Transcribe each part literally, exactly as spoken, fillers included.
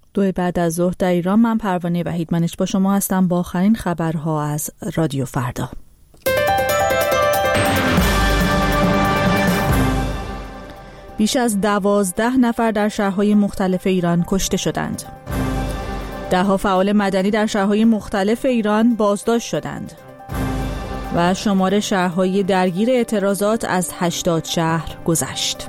دو بعد از ظهر در ایران. من پروانه وحیدمنش با شما هستم با آخرین خبرها از رادیو فردا. بیش از دوازده نفر در شهرهای مختلف ایران کشته شدند. ده ها فعال مدنی در شهرهای مختلف ایران بازداشت شدند و شمار شهرهای درگیر اعتراضات از هشتاد شهر گذشت.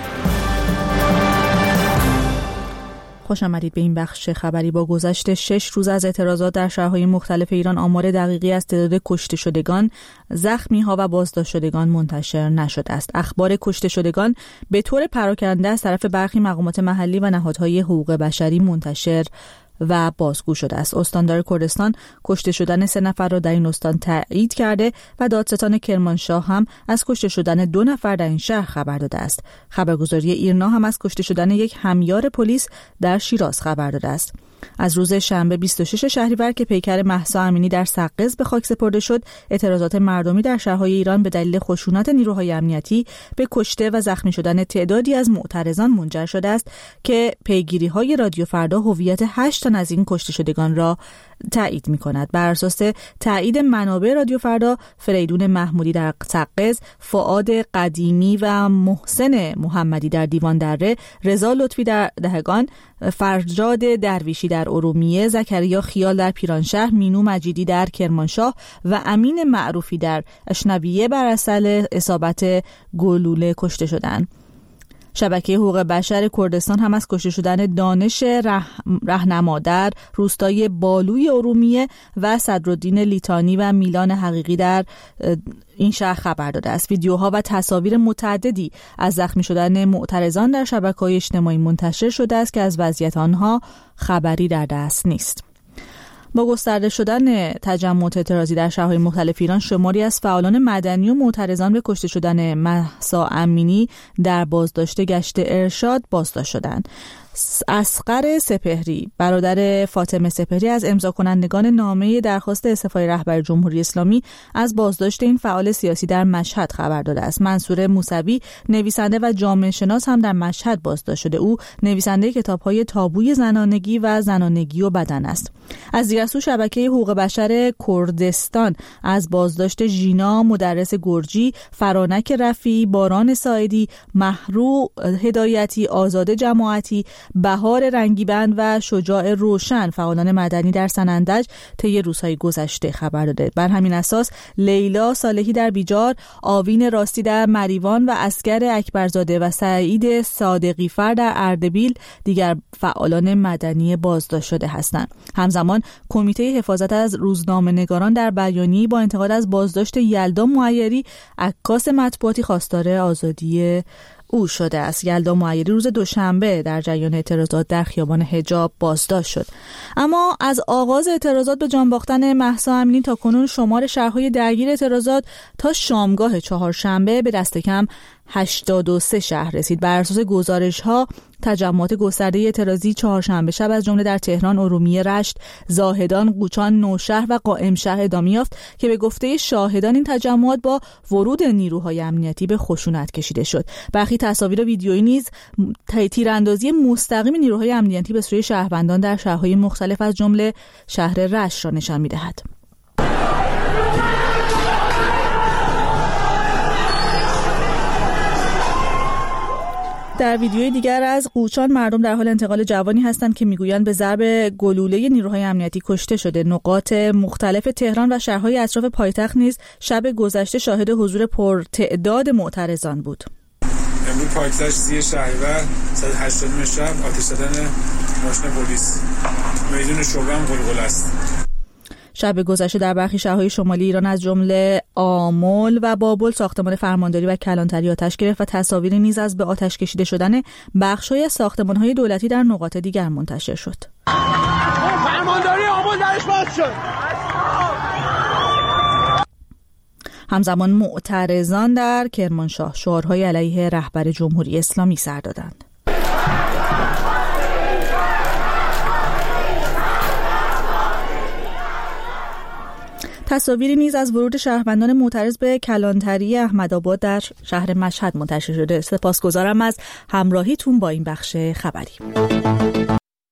خوش آمدید به این بخش خبری. با گذشت شش روز از اعتراضات در شهرهای مختلف ایران آمار دقیقی از تعداد کشته شدگان، زخمی ها و بازداشت شدگان منتشر نشده است. اخبار کشته شدگان به طور پراکنده از طرف برخی مقامات محلی و نهادهای حقوق بشری منتشر و بازگو شده است. استاندار کردستان کشته شدن سه نفر را در این استان تایید کرده و دادستان کرمانشاه هم از کشته شدن دو نفر در این شهر خبر داده است. خبرگزاری ایرنا هم از کشته شدن یک همیار پلیس در شیراز خبر داده است. از روز شنبه بیست و شش شهریور که پیکر مهسا امینی در سقز به خاک سپرده شد، اعتراضات مردمی در شهرهای ایران به دلیل خشونت نیروهای امنیتی به کشته و زخمی شدن تعدادی از معترضان منجر شده است که پیگیری‌های رادیو فردا هویت هشت تن از این کشته شدگان را تایید می‌کند. بر اساس تایید منابع رادیو فردا، فریدون محمودی در سقز، فؤاد قدیمی و محسن محمدی در دیوان دره، رضا لطفی در دهگان، فرجاد درویشی در ارومیه، زکریا خیال در پیرانشهر، مینو مجیدی در کرمانشاه و امین معروفی در اشنویه بر اثر اصابت گلوله کشته شدند. شبکه حقوق بشر کردستان هم از کشته شدن دانش ره... رهنما در روستای بالوی ارومیه و صدرالدین لیتانی و میلان حقیقی در این شهر خبر داده است. ویدیوها و تصاویر متعددی از زخمی شدن معترضان در شبکه‌های اجتماعی منتشر شده است که از وضعیت آنها خبری در دست نیست. با گسترده شدن تجمعات اعتراضی در شهرهای مختلف ایران، شماری از فعالان مدنی و معترضان به کشته شدن مهسا امینی در بازداشت گشت ارشاد بازداشت شدند. اصغر سپهری، برادر فاطمه سپهری، از امضا کنندگان نامه درخواست استعفای رهبر جمهوری اسلامی از بازداشت این فعال سیاسی در مشهد خبر داده است. منصور موسوی، نویسنده و جامعه شناس، هم در مشهد بازداشت شده. او نویسنده کتاب‌های تابوی زنانگی و زنانگی و بدن است. از دیگر سو، شبکه حقوق بشر کردستان از بازداشت ژینا مدرس گرجی، فرانک رفیعی، باران ساعدی، مهرو هدایتی، آزاده جماعتی، بهار رنگیبند و شجاع روشن، فعالان مدنی در سنندج، طی روزهای گذشته خبر داده. بر همین اساس لیلا صالحی در بیجار، آوین راستی در مریوان و اسکر اکبرزاده و سعید صادقی‌فر در اردبیل دیگر فعالان مدنی بازداشت شده هستند. همزمان کمیته حفاظت از روزنامه‌نگاران در بیانیه‌ای با انتقاد از بازداشت یلدا معیری، عکاس مطبوعاتی، خواستار آزادی او شده است. یلدا معیری روز دوشنبه در جریان اعتراضات در خیابان حجاب بازداشت شد. اما از آغاز اعتراضات به جان باختن مهسا امینی تا کنون شمار شهرهای درگیر اعتراضات تا شامگاه چهارشنبه به دست کم هشتاد و سه شهر رسید. بر اساس گزارش‌ها، تجمعات گسترده اعتراضی چهارشنبه شب از جمله در تهران، ارومیه، رشت، زاهدان، قوچان، نوشهر و قائمشهر ادامه یافت که به گفته شاهدان این تجمعات با ورود نیروهای امنیتی به خشونت کشیده شد. برخی تصاویر و ویدیویی نیز تیراندازی مستقیم نیروهای امنیتی به سوی شهروندان در شهرهای مختلف از جمله شهر رشت را نشان می‌دهد. در ویدیوی دیگر از قوچان، مردم در حال انتقال جوانی هستند که میگویند به ضرب گلوله نیروهای امنیتی کشته شده. نقاط مختلف تهران و شهرهای اطراف پایتخت نیز شب گذشته شاهد حضور پرتعداد معترضان بود. امروز پایتخت سی شهریور ساعت هشت و نیم شب آتش زدن ماشین پلیس، میدون شعبه هم قلقل است. شب گذشته در برخی شهرهای شمالی ایران از جمله آمل و بابل ساختمان فرمانداری و کلانتری آتش گرفت و تصاویری نیز از به آتش کشیده شدن بخش‌های از ساختمان‌های دولتی در نقاط دیگر منتشر شد. فرمانداری آمل درش باز شد. همزمان معترضان در کرمانشاه شعارهای علیه رهبر جمهوری اسلامی سر دادند. تصاویری نیز از ورود شهروندان معترض به کلانتری احمدآباد در شهر مشهد منتشر شده. سپاسگزارم از همراهیتون با این بخش خبری.